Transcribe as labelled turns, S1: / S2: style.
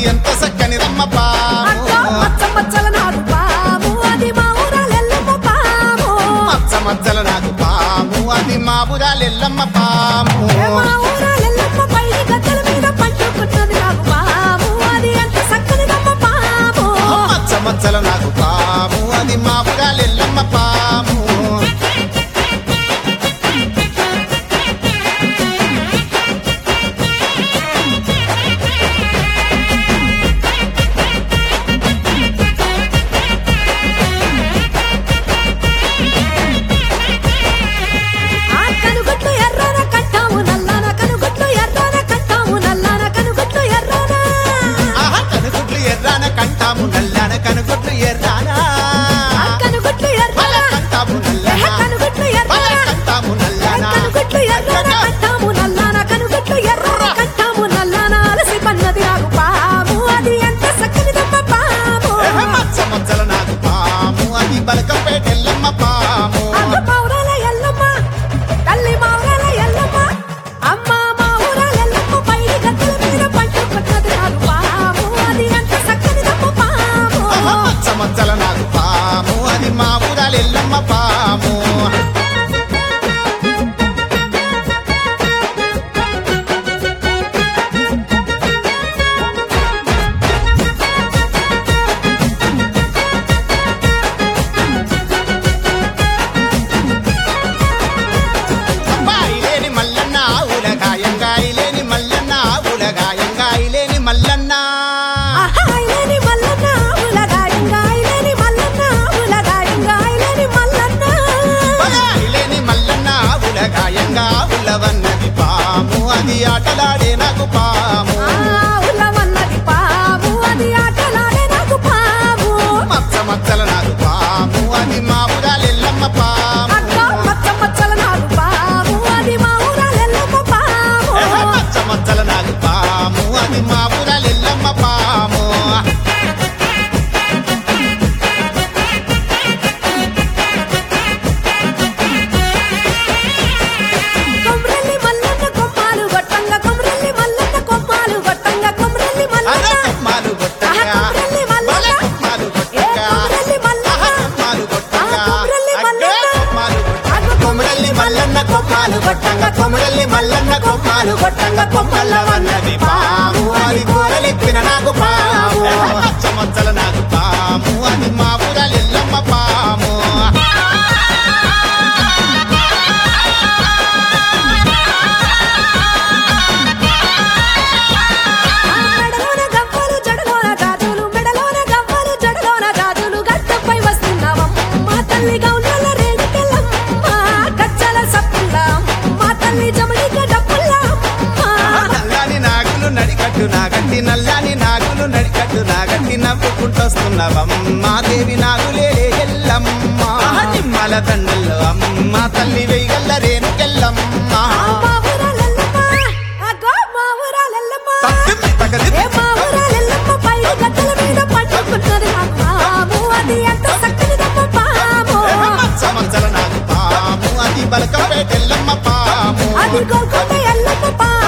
S1: ఎంత చక్కనిదమ్మ పాము
S2: మచ్చ మచ్చల నాకు పాము అది మా ఊరాలెల్లమ్మ పాము
S1: మచ్చ మచ్చల నాకు పాము అది మా ఊరాలెల్లమ్మ పాము
S2: మా ఊరాలెల్లమ్మ పైడి గద్దల మీద పండుకున్నది నాకు పాము అది ఎంత చక్కనిదమ్మ పాము
S1: మచ్చ మచ్చల నాకు పాము అది మా ఊరాలెల్లమ్మ పాము కంటాము నల్లాన కనుగొట్లు ఎర్రానా
S2: కనుగొట్లు ఎర్రానా
S1: కంటాము నల్లాన
S2: కనుగొట్లు ఎర్రానా
S1: కంటాము నల్లాన
S2: కనుగొట్లు ఎర్రానా కంటాము నల్లాన కనుగొట్లు ఎర్రానా కంటాము నల్లాన అలసి పన్నది నాకు పాము అది ఎంత చక్కనిదమ్మ పాము
S1: మచ్చ మచ్చల నాకు పాము అది బలకంపేట ఎల్లమ్మ పాము
S2: మౌరాల ఎల్లమ్మ తల్లి మౌరాల ఎల్లమ్మ అమ్మ మా ఊరాల ఎల్లమ్మ పైడి గద్దల మీద పండుకున్నది నాకు పాము అది ఎంత చక్కనిదమ్మ పాము
S1: మచ్చ మచ్చల నాకు పాము అది మా ఊరాల ఎల్లమ్మ పాము బాయిలేని మల్లన్న ఉలగాయంగాయిలేని మల్లన్న ఉలగాయంగాయిలేని మల్లన్న
S2: ఆయిలేని మల్లన్న ఉలగాయంగా ఐలేని మల్లన్న ఉలగాయంగా ఐలేని మల్లన్న
S1: బలాయిలేని మల్లన్న ఉలగాయంగా ఉలవన్నది పాము అది ఆటలాడే నాకు పాము
S2: ఉలవన్నది పాము అది ఆటలాడే నాకు పాము
S1: మచ్చ మచ్చల నాకు పాము అది మా ఊరాలెల్లమ్మ పాము
S2: అక్క మచ్చ మచ్చల నాకు పాము అది మా ఊరాలెల్లమ్మ పాము
S1: మచ్చ మచ్చల నాకు పాము అది మా ఊరాలెల్లమ్మ పాము
S2: కొమ్రెల్లి మల్లన్న కొమ్మాలు గొట్టంగా కొమ్రెల్లి మల్లన్న కొమ్మాలు గొట్టంగా కొమ్రెల్లి మల్లన్న
S1: కొమ్మాలు గొట్టంగా
S2: కొమ్రెల్లి మల్లన్న
S1: కొమ్మాలు
S2: ఏ
S1: గొట్టంగా
S2: కొమ్రెల్లి మల్లన్న
S1: కొమరల్లి మల్లన్న కొమ్మాలు గొట్టంగా కొమరల్లి మల్లన్న కొమ్మాలు గొట్టంగా కొమ్మల్ల వన్నది పాము అది కూరలిప్పిన నాకు పాము మచ్చ మచ్చల నాకు పాము అది మా ఊరాలెల్లమ్మ పాము
S2: మెడలోన గవ్వలు జడలోన జాజులు మెడలోన గవ్వలు జడలోన జాజులు గడ్డపై వస్తున్నావమ్మ తల్లి గౌనల రేణుకెళ్ళమ్మ కచ్చల సప్పుల్ల మా తల్లి జమడిక డప్పుల్ల
S1: నల్లాని నాగులు నడికట్టు నాగట్టి నల్లాని నాగులు నడికట్టు నాగట్టి నవ్వుకుంటొస్తున్నావమ్మ దేవి నాగులే ఎల్లమ్మ నిమ్మల దండల్లో అమ్మ తల్లి వెయ్యల్ల రేణుకెళ్ళమ్మ
S2: మా ఊరాలెల్లమ్మ అగో మా ఊరాలెల్లమ్మ
S1: తగది
S2: ఏ మా ఊరాలెల్లమ్మ పైడి గద్దల మీద పండుకున్నది నాకు పాము అది ఎంత చక్కనిదమ్మ పాము
S1: మచ్చ మచ్చల నాకు పాము అది బలకంపేట ఎల్లమ్మ పాము
S2: అది గోల్కొండ ఎల్లమ్మ పాము